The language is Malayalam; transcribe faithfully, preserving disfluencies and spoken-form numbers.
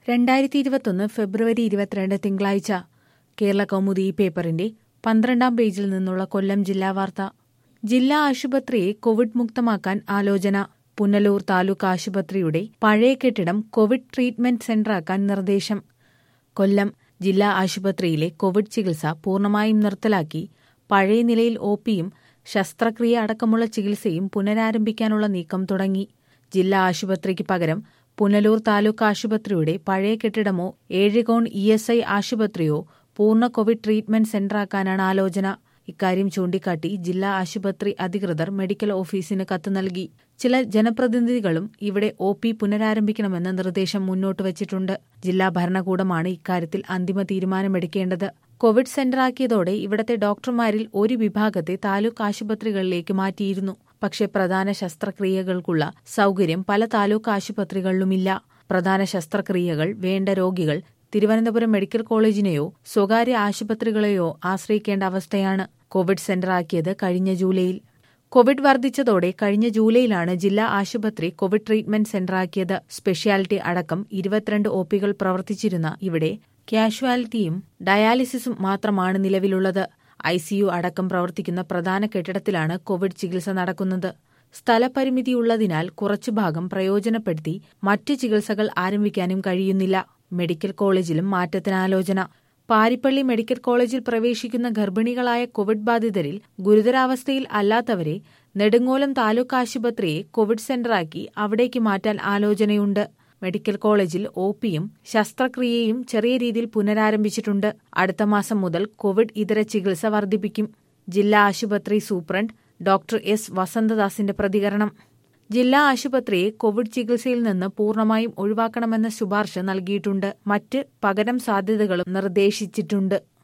രണ്ടായിരത്തി ഇരുപത്തൊന്ന് ഫെബ്രുവരി ഇരുപത്തിരണ്ട് തിങ്കളാഴ്ച കേരള കൗമുദി ഈ പേപ്പറിന്റെ പന്ത്രണ്ടാം പേജിൽ നിന്നുള്ള കൊല്ലം ജില്ലാ വാർത്ത. ജില്ലാ ആശുപത്രിയെ കോവിഡ് മുക്തമാക്കാൻ ആലോചന. പുനലൂർ താലൂക്ക് ആശുപത്രിയുടെ പഴയ കെട്ടിടം കോവിഡ് ട്രീറ്റ്മെന്റ് സെന്ററാക്കാൻ നിർദ്ദേശം. കൊല്ലം ജില്ലാ ആശുപത്രിയിലെ കോവിഡ് ചികിത്സ പൂർണ്ണമായും നിർത്തലാക്കി പഴയ നിലയിൽ ഒ പിയും ശസ്ത്രക്രിയ അടക്കമുള്ള ചികിത്സയും പുനരാരംഭിക്കാനുള്ള നീക്കം തുടങ്ങി. ജില്ലാ ആശുപത്രിക്ക് പകരം പുനലൂർ താലൂക്ക് ആശുപത്രിയുടെ പഴയ കെട്ടിടമോ ഏഴുകോൺ ഇ എസ് ഐ ആശുപത്രിയോ പൂർണ്ണ കോവിഡ് ട്രീറ്റ്മെന്റ് സെന്ററാക്കാനാണ് ആലോചന. ഇക്കാര്യം ചൂണ്ടിക്കാട്ടി ജില്ലാ ആശുപത്രി അധികൃതർ മെഡിക്കൽ ഓഫീസിന് കത്ത് നൽകി. ചില ജനപ്രതിനിധികളും ഇവിടെ ഒ പി പുനരാരംഭിക്കണമെന്ന നിർദ്ദേശം മുന്നോട്ട് വച്ചിട്ടുണ്ട്. ജില്ലാ ഭരണകൂടമാണ് ഇക്കാര്യത്തിൽ അന്തിമ തീരുമാനമെടുക്കേണ്ടത്. കോവിഡ് സെന്ററാക്കിയതോടെ ഇവിടത്തെ ഡോക്ടർമാരിൽ ഒരു വിഭാഗത്തെ താലൂക്ക് ആശുപത്രികളിലേക്ക് മാറ്റിയിരുന്നു. പക്ഷേ പ്രധാന ശസ്ത്രക്രിയകൾക്കുള്ള സൗകര്യം പല താലൂക്ക് ആശുപത്രികളിലുമില്ല. പ്രധാന ശസ്ത്രക്രിയകൾ വേണ്ട രോഗികൾ തിരുവനന്തപുരം മെഡിക്കൽ കോളേജിനെയോ സ്വകാര്യ ആശുപത്രികളെയോ ആശ്രയിക്കേണ്ട അവസ്ഥയാണ്. കോവിഡ് സെന്ററാക്കിയത് കഴിഞ്ഞ ജൂലൈയിൽ. കോവിഡ് വർദ്ധിച്ചതോടെ കഴിഞ്ഞ ജൂലൈയിലാണ് ജില്ലാ ആശുപത്രി കോവിഡ് ട്രീറ്റ്മെന്റ് സെന്ററാക്കിയത്. സ്പെഷ്യാലിറ്റി അടക്കം ഇരുപത്തിരണ്ട് ഒ പികൾ പ്രവർത്തിച്ചിരുന്ന ഇവിടെ കാഷ്വാലിറ്റിയും ഡയാലിസിസും മാത്രമാണ് നിലവിലുള്ളത്. ഐ സി യു അടക്കം പ്രവർത്തിക്കുന്ന പ്രധാന കെട്ടിടത്തിലാണ് കോവിഡ് ചികിത്സ നടക്കുന്നത്. സ്ഥലപരിമിതിയുള്ളതിനാൽ കുറച്ചു ഭാഗം പ്രയോജനപ്പെടുത്തി മറ്റു ചികിത്സകൾ ആരംഭിക്കാനും കഴിയുന്നില്ല. മെഡിക്കൽ കോളേജിലും മാറ്റത്തിന് ആലോചന. പാരിപ്പള്ളി മെഡിക്കൽ കോളേജിൽ പ്രവേശിക്കുന്ന ഗർഭിണികളായ കോവിഡ് ബാധിതരിൽ ഗുരുതരാവസ്ഥയിൽ അല്ലാത്തവരെ നെടുങ്ങോലം താലൂക്ക് ആശുപത്രിയെ കോവിഡ് സെന്ററാക്കി അവിടേക്ക് മാറ്റാൻ ആലോചനയുണ്ട്. മെഡിക്കൽ കോളേജിൽ ഒ പിയും ശസ്ത്രക്രിയയും ചെറിയ രീതിയിൽ പുനരാരംഭിച്ചിട്ടുണ്ട്. അടുത്ത മാസം മുതൽ കോവിഡ് ഇതര ചികിത്സ വർദ്ധിപ്പിക്കും. ജില്ലാ ആശുപത്രി സൂപ്രണ്ട് ഡോക്ടർ എസ് വസന്തദാസിന്റെ പ്രതികരണം. ജില്ലാ ആശുപത്രിയെ കോവിഡ് ചികിത്സയിൽ നിന്ന് പൂർണ്ണമായും ഒഴിവാക്കണമെന്ന ശുപാർശ നൽകിയിട്ടുണ്ട്. മറ്റ് പകരം സാധ്യതകളും നിർദ്ദേശിച്ചിട്ടുണ്ട്.